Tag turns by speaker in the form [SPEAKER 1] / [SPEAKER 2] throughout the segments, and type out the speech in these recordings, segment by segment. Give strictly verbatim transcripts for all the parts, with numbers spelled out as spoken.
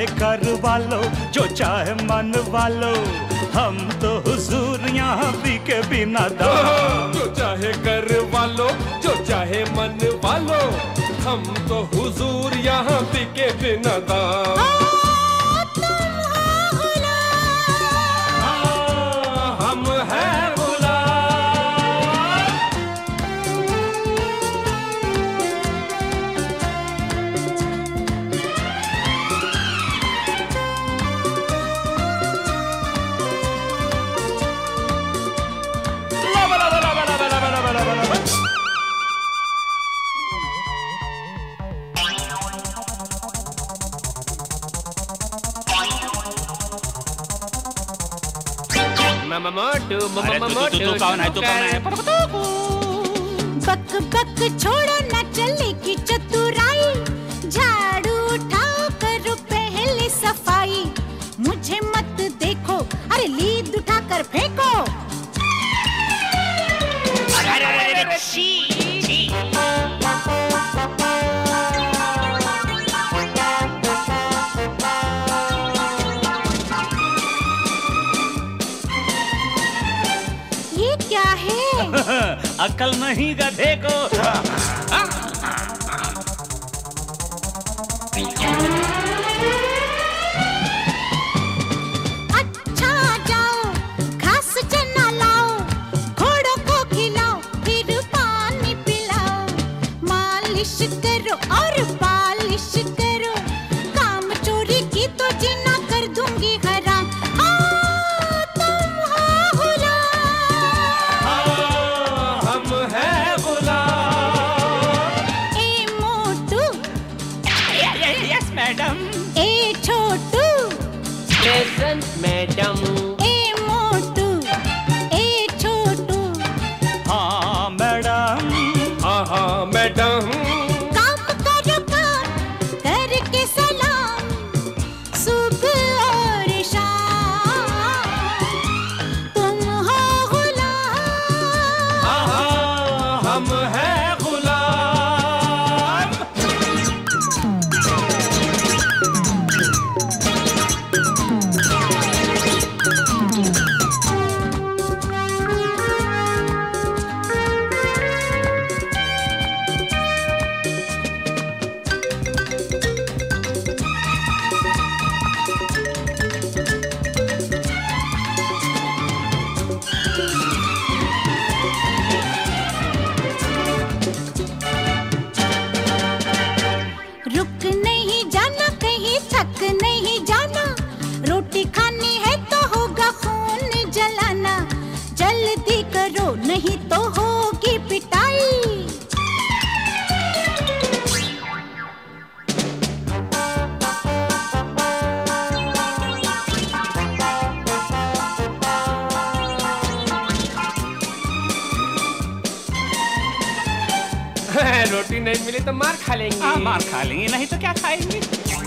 [SPEAKER 1] चाहे कर वालो, जो चाहे मन वालो, हम तो हुजूर यहाँ पी के बिना दाम।
[SPEAKER 2] जो चाहे कर वालो, जो चाहे मन वालो, हम तो हुजूर यहाँ पी के बिना दाम। हम हैं मोटू,
[SPEAKER 1] मोटू, तू कौन है, तू कौन है?
[SPEAKER 3] बक बक छोड़ो ना चलेगी चतुराई, झाड़ू उठाओ करो पहले सफाई। मुझे मत देखो, अरे लीड उठा कर फेंको।
[SPEAKER 1] अरे अरे अरे छी छी।
[SPEAKER 3] क्या है?
[SPEAKER 1] अकल नहीं गधे को।
[SPEAKER 3] अच्छा जाओ घास चना लाओ, घोड़ों को खिलाओ फिर पानी पिलाओ। मालिश करो और पालिश करो, काम चोरी की तो जीना कर दूंगी हराम।
[SPEAKER 2] मैडम
[SPEAKER 3] ए मोटू, ए छोटू।
[SPEAKER 1] हाँ मैडम,
[SPEAKER 2] हाँ हाँ मैडम।
[SPEAKER 3] काम करो काम करके सलाम, सुबह और शाम तुम हो गुलाम।
[SPEAKER 2] हाँ हाँ हम हैं नहीं तो होगी पिटाई। रोटी नहीं मिली तो मार खा लेंगे।
[SPEAKER 1] आ, मार खा लेंगे, नहीं तो क्या खाएंगे।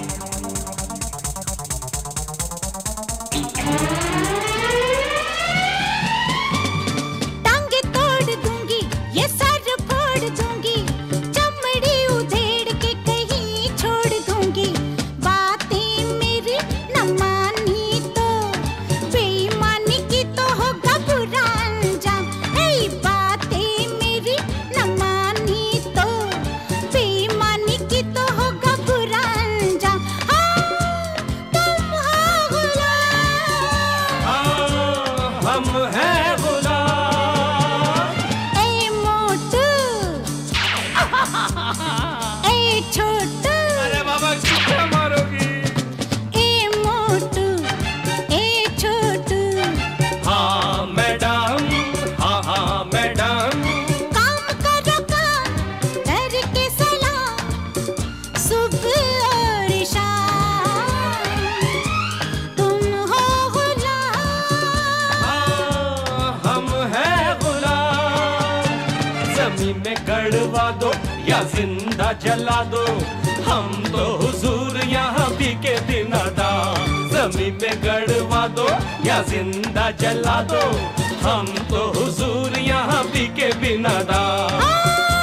[SPEAKER 2] गड़वा दो या जिंदा जला दो, हम तो हुजूर यहाँ पी के बिना दाम। जमीन में गड़वा दो या जिंदा जला दो, हम तो हुजूर यहाँ पी के बिना दाम।